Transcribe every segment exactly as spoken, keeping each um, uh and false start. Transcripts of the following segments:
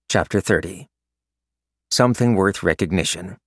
Chapter thirty. Something Worth Recognition.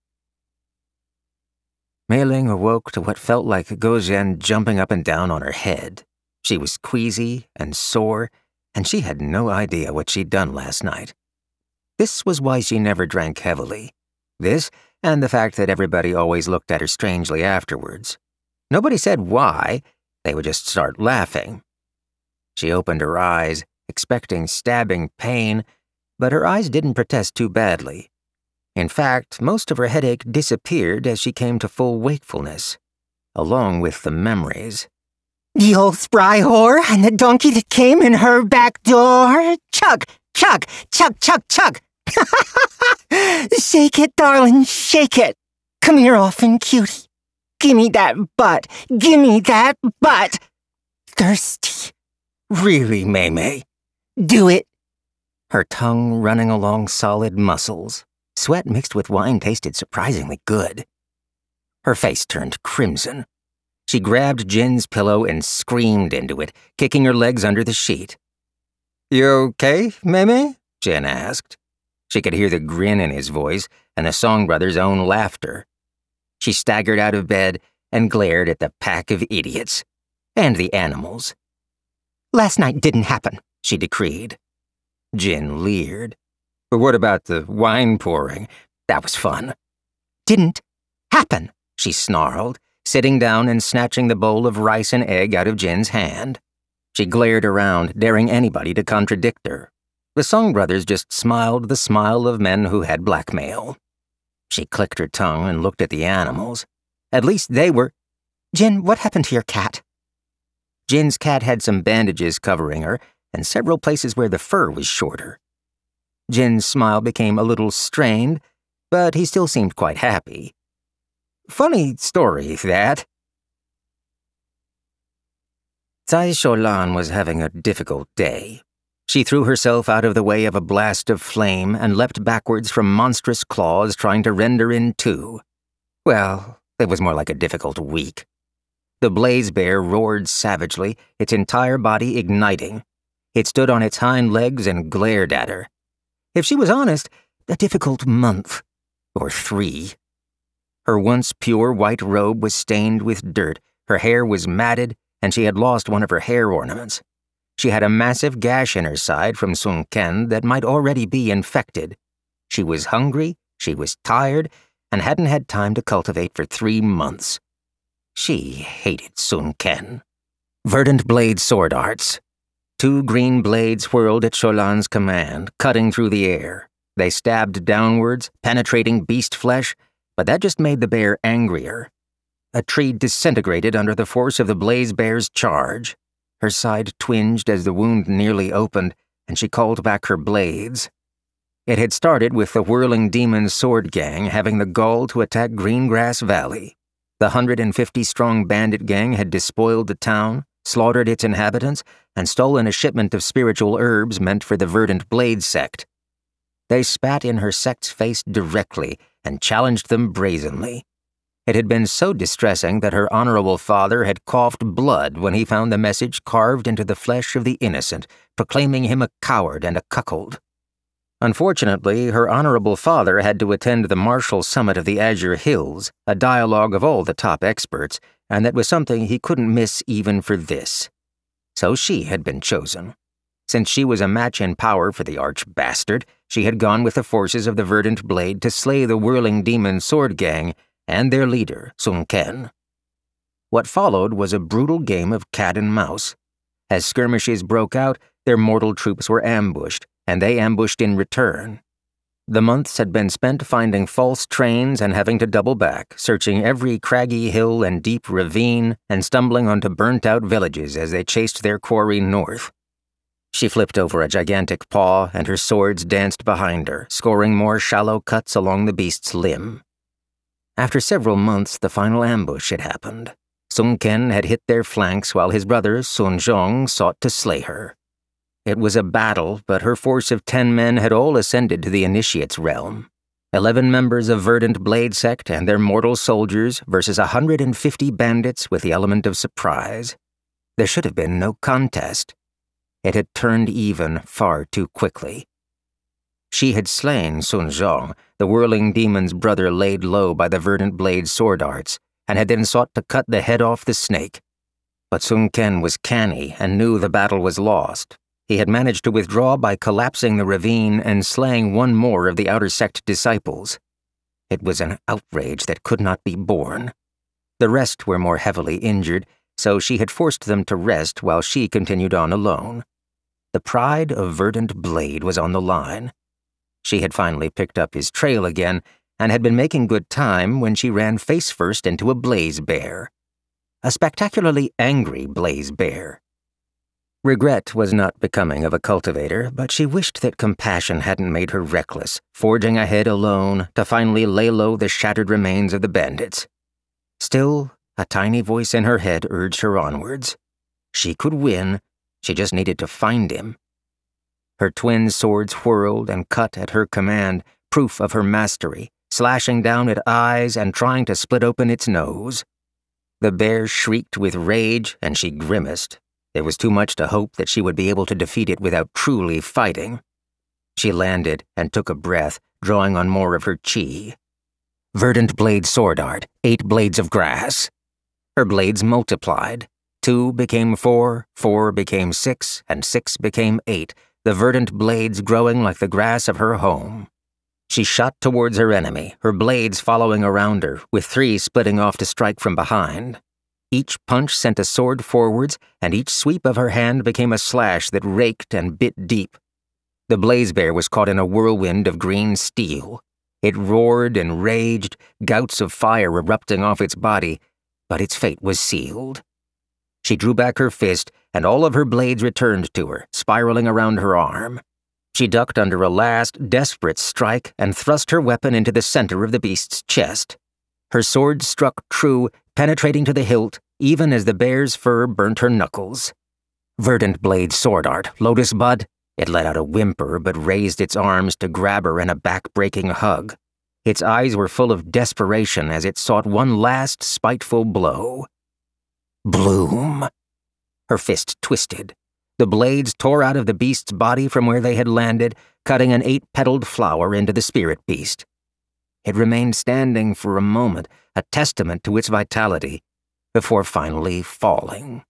Mei Ling awoke to what felt like Gozhen jumping up and down on her head. She was queasy and sore, and she had no idea what she'd done last night. This was why she never drank heavily. This, and the fact that everybody always looked at her strangely afterwards. Nobody said why, they would just start laughing. She opened her eyes, expecting stabbing pain, but her eyes didn't protest too badly. In fact, most of her headache disappeared as she came to full wakefulness, along with the memories. The old spry whore and the donkey that came in her back door. Chug, chug, chug, chug, chug. Shake it, darling, shake it. Come here, orphan cutie. Gimme that butt. Gimme that butt. Thirsty. Really, Mei Mei? Do it. Her tongue running along solid muscles. Sweat mixed with wine tasted surprisingly good. Her face turned crimson. She grabbed Jin's pillow and screamed into it, kicking her legs under the sheet. "You okay, Mei Mei?" Jin asked. She could hear the grin in his voice and the Song brothers' own laughter. She staggered out of bed and glared at the pack of idiots. And the animals. Last night didn't happen, she decreed. Jin leered. But what about the wine pouring? That was fun. Didn't happen, she snarled, sitting down and snatching the bowl of rice and egg out of Jin's hand. She glared around, daring anybody to contradict her. The Song brothers just smiled the smile of men who had blackmail. She clicked her tongue and looked at the animals. At least they were— Jin, what happened to your cat? Jin's cat had some bandages covering her, and several places where the fur was shorter. Jin's smile became a little strained, but he still seemed quite happy. Funny story, that. Cai Sholan was having a difficult day. She threw herself out of the way of a blast of flame and leapt backwards from monstrous claws trying to rend her in two. Well, it was more like a difficult week. The blaze bear roared savagely, its entire body igniting. It stood on its hind legs and glared at her. If she was honest, a difficult month. Or three. Her once pure white robe was stained with dirt, her hair was matted, and she had lost one of her hair ornaments. She had a massive gash in her side from Sun Ken that might already be infected. She was hungry, she was tired, and hadn't had time to cultivate for three months. She hated Sun Ken. Verdant blade sword arts. Two green blades whirled at Sholan's command, cutting through the air. They stabbed downwards, penetrating beast flesh, but that just made the bear angrier. A tree disintegrated under the force of the blaze bear's charge. Her side twinged as the wound nearly opened, and she called back her blades. It had started with the whirling demon sword gang having the gall to attack Greengrass Valley. The one hundred fifty strong bandit gang had despoiled the town, slaughtered its inhabitants, and stolen a shipment of spiritual herbs meant for the Verdant Blade sect. They spat in her sect's face directly and challenged them brazenly. It had been so distressing that her honorable father had coughed blood when he found the message carved into the flesh of the innocent, proclaiming him a coward and a cuckold. Unfortunately, her honorable father had to attend the martial summit of the Azure Hills, a dialogue of all the top experts, and that was something he couldn't miss even for this. So she had been chosen. Since she was a match in power for the arch-bastard, she had gone with the forces of the Verdant Blade to slay the whirling demon sword gang and their leader, Sun Ken. What followed was a brutal game of cat and mouse. As skirmishes broke out, their mortal troops were ambushed, and they ambushed in return. The months had been spent finding false trains and having to double back, searching every craggy hill and deep ravine, and stumbling onto burnt-out villages as they chased their quarry north. She flipped over a gigantic paw, and her swords danced behind her, scoring more shallow cuts along the beast's limb. After several months, the final ambush had happened. Sun Ken had hit their flanks while his brother, Sun Zhong, sought to slay her. It was a battle, but her force of ten men had all ascended to the Initiate's realm. Eleven members of Verdant Blade sect and their mortal soldiers versus a hundred and fifty bandits with the element of surprise. There should have been no contest. It had turned even far too quickly. She had slain Sun Zhong, the whirling demon's brother laid low by the verdant blade's sword arts, and had then sought to cut the head off the snake. But Sun Ken was canny and knew the battle was lost. He had managed to withdraw by collapsing the ravine and slaying one more of the outer sect disciples. It was an outrage that could not be borne. The rest were more heavily injured, so she had forced them to rest while she continued on alone. The pride of Verdant Blade was on the line. She had finally picked up his trail again and had been making good time when she ran face first into a blaze bear. A spectacularly angry blaze bear. Regret was not becoming of a cultivator, but she wished that compassion hadn't made her reckless, forging ahead alone to finally lay low the shattered remains of the bandits. Still, a tiny voice in her head urged her onwards. She could win, she just needed to find him. Her twin swords whirled and cut at her command, proof of her mastery, slashing down at eyes and trying to split open its nose. The bear shrieked with rage, and she grimaced. It was too much to hope that she would be able to defeat it without truly fighting. She landed and took a breath, drawing on more of her chi. Verdant Blade sword art, eight blades of grass. Her blades multiplied. Two became four, four became six, and six became eight, the verdant blades growing like the grass of her home. She shot towards her enemy, her blades following around her, with three splitting off to strike from behind. Each punch sent a sword forwards, and each sweep of her hand became a slash that raked and bit deep. The blaze bear was caught in a whirlwind of green steel. It roared and raged, gouts of fire erupting off its body, but its fate was sealed. She drew back her fist, and all of her blades returned to her, spiraling around her arm. She ducked under a last, desperate strike and thrust her weapon into the center of the beast's chest. Her sword struck true, penetrating to the hilt, even as the bear's fur burnt her knuckles. Verdant Blade sword art, Lotus Bud. It let out a whimper but raised its arms to grab her in a back-breaking hug. Its eyes were full of desperation as it sought one last spiteful blow. Bloom. Her fist twisted. The blades tore out of the beast's body from where they had landed, cutting an eight-petaled flower into the spirit beast. It remained standing for a moment, a testament to its vitality, before finally falling.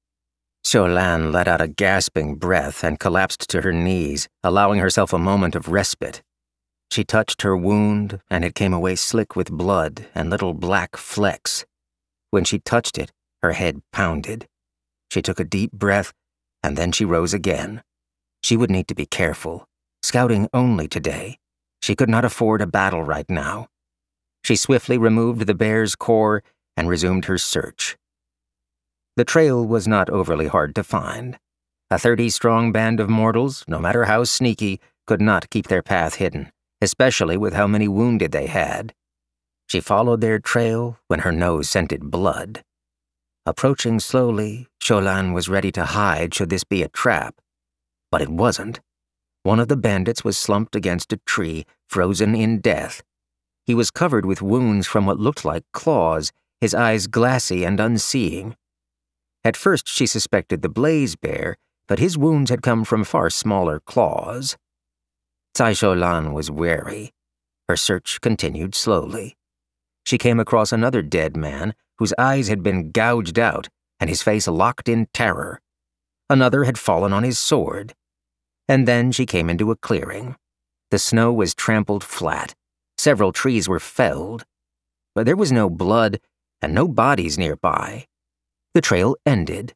Xiaolan let out a gasping breath and collapsed to her knees, allowing herself a moment of respite. She touched her wound, and it came away slick with blood and little black flecks. When she touched it, her head pounded. She took a deep breath, and then she rose again. She would need to be careful. Scouting only today. She could not afford a battle right now. She swiftly removed the bear's core and resumed her search. The trail was not overly hard to find. A thirty-strong band of mortals, no matter how sneaky, could not keep their path hidden, especially with how many wounded they had. She followed their trail when her nose scented blood. Approaching slowly, Xiaolan was ready to hide should this be a trap. But it wasn't. One of the bandits was slumped against a tree, frozen in death. He was covered with wounds from what looked like claws, his eyes glassy and unseeing. At first she suspected the blaze bear, but his wounds had come from far smaller claws. Cai Xiaolan was wary. Her search continued slowly. She came across another dead man whose eyes had been gouged out and his face locked in terror. Another had fallen on his sword. And then she came into a clearing. The snow was trampled flat. Several trees were felled. But there was no blood and no bodies nearby. The trail ended.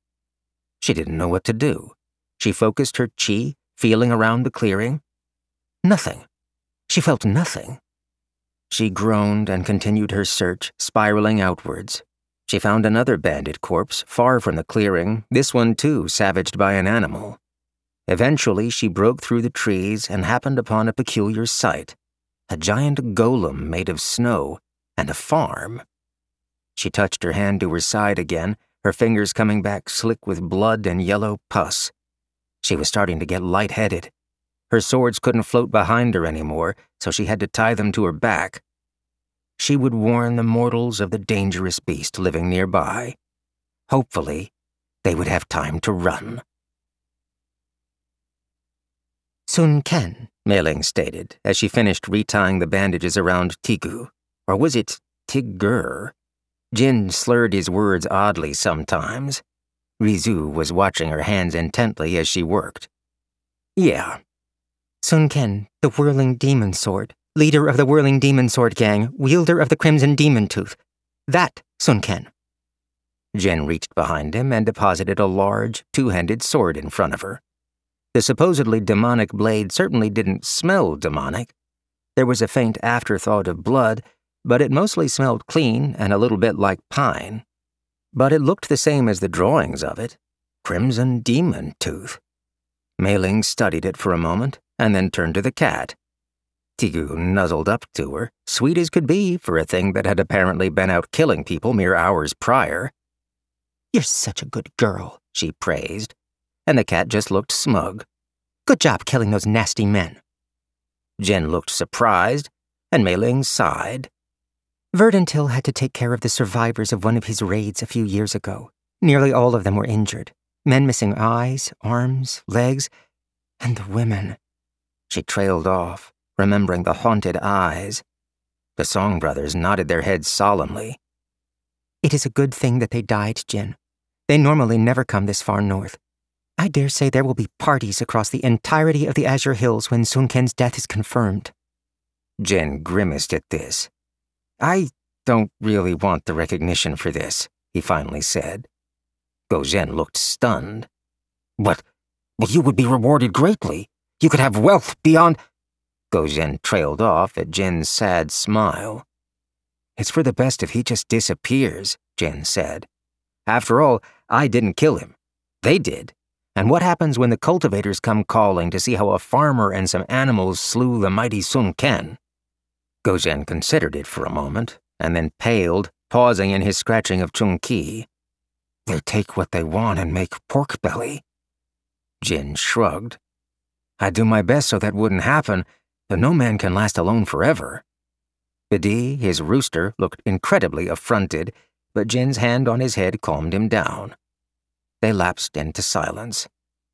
She didn't know what to do. She focused her chi, feeling around the clearing. Nothing. She felt nothing. She groaned and continued her search, spiraling outwards. She found another bandit corpse far from the clearing, this one too savaged by an animal. Eventually she broke through the trees and happened upon a peculiar sight. A giant golem made of snow, and a farm. She touched her hand to her side again, her fingers coming back slick with blood and yellow pus. She was starting to get lightheaded. Her swords couldn't float behind her anymore, so she had to tie them to her back. She would warn the mortals of the dangerous beast living nearby. Hopefully, they would have time to run. Sun Ken, Mei Ling stated as she finished retying the bandages around Tigu. Or was it Tigger? Jin slurred his words oddly sometimes. Rizu was watching her hands intently as she worked. Yeah. Sun Ken, the Whirling Demon Sword, leader of the Whirling Demon Sword Gang, wielder of the Crimson Demon Tooth. That Sun Ken. Jin reached behind him and deposited a large, two-handed sword in front of her. The supposedly demonic blade certainly didn't smell demonic. There was a faint afterthought of blood, but it mostly smelled clean and a little bit like pine. But it looked the same as the drawings of it. Crimson Demon Tooth. Mei Ling studied it for a moment, and then turned to the cat. Tigu nuzzled up to her, sweet as could be for a thing that had apparently been out killing people mere hours prior. You're such a good girl, she praised, and the cat just looked smug. Good job killing those nasty men. Jin looked surprised, and Mei Ling sighed. Verdantil had to take care of the survivors of one of his raids a few years ago. Nearly all of them were injured. Men missing eyes, arms, legs, and the women. She trailed off, remembering the haunted eyes. The Song brothers nodded their heads solemnly. It is a good thing that they died, Jin. They normally never come this far north. I dare say there will be parties across the entirety of the Azure Hills when Sun Ken's death is confirmed. Jin grimaced at this. I don't really want the recognition for this, he finally said. Gozhen looked stunned. But, but you would be rewarded greatly. You could have wealth beyond... Gozhen trailed off at Jin's sad smile. It's for the best if he just disappears, Jin said. After all, I didn't kill him. They did. And what happens when the cultivators come calling to see how a farmer and some animals slew the mighty Sun Ken? Gozhen considered it for a moment, and then paled, pausing in his scratching of Chung Ki. They take what they want and make pork belly. Jin shrugged. I'd do my best so that wouldn't happen, but no man can last alone forever. Bidi, his rooster, looked incredibly affronted, but Jin's hand on his head calmed him down. They lapsed into silence.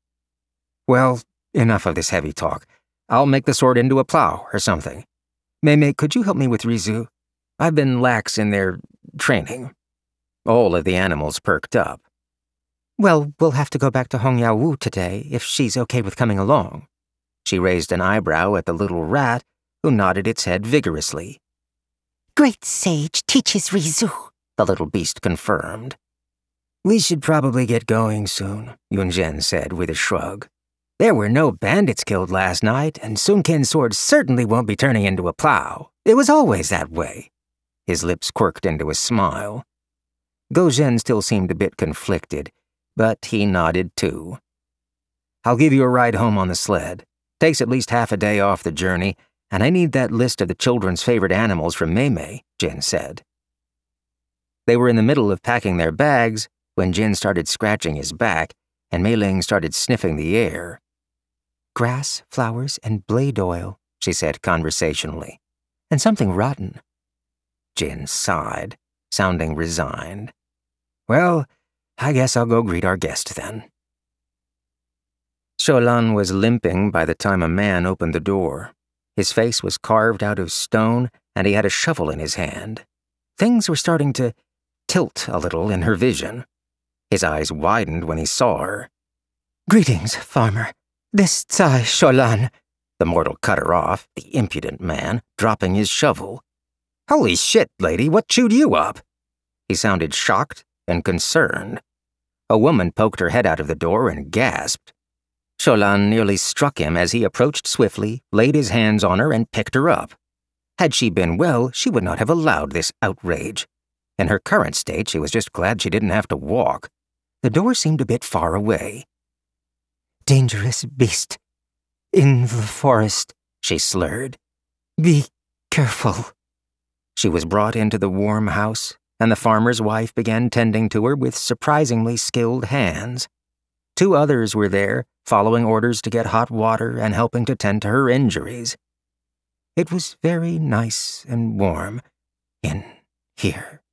Well, enough of this heavy talk. I'll make the sword into a plow or something. Mei Mei, could you help me with Rizu? I've been lax in their training. All of the animals perked up. Well, we'll have to go back to Hong Yao Wu today, if she's okay with coming along. She raised an eyebrow at the little rat, who nodded its head vigorously. Great sage teaches Rizu, the little beast confirmed. We should probably get going soon, Yunzhen said with a shrug. There were no bandits killed last night, and Sun Ken's sword certainly won't be turning into a plow. It was always that way. His lips quirked into a smile. Gozhen still seemed a bit conflicted, but he nodded too. I'll give you a ride home on the sled. Takes at least half a day off the journey, and I need that list of the children's favorite animals from Mei Mei, Jin said. They were in the middle of packing their bags when Jin started scratching his back, and Mei Ling started sniffing the air. Grass, flowers, and blade oil, she said conversationally, and something rotten. Jin sighed, sounding resigned. Well, I guess I'll go greet our guest then. Sholan was limping by the time a man opened the door. His face was carved out of stone, and he had a shovel in his hand. Things were starting to tilt a little in her vision. His eyes widened when he saw her. Greetings, farmer. This Tsai Sholan. The mortal cut her off, the impudent man, dropping his shovel. Holy shit, lady, what chewed you up? He sounded shocked and concerned. A woman poked her head out of the door and gasped. Sholan nearly struck him as he approached swiftly, laid his hands on her, and picked her up. Had she been well, she would not have allowed this outrage. In her current state, she was just glad she didn't have to walk. The door seemed a bit far away. Dangerous beast. In the forest, she slurred. Be careful. She was brought into the warm house, and the farmer's wife began tending to her with surprisingly skilled hands. Two others were there, following orders to get hot water and helping to tend to her injuries. It was very nice and warm in here.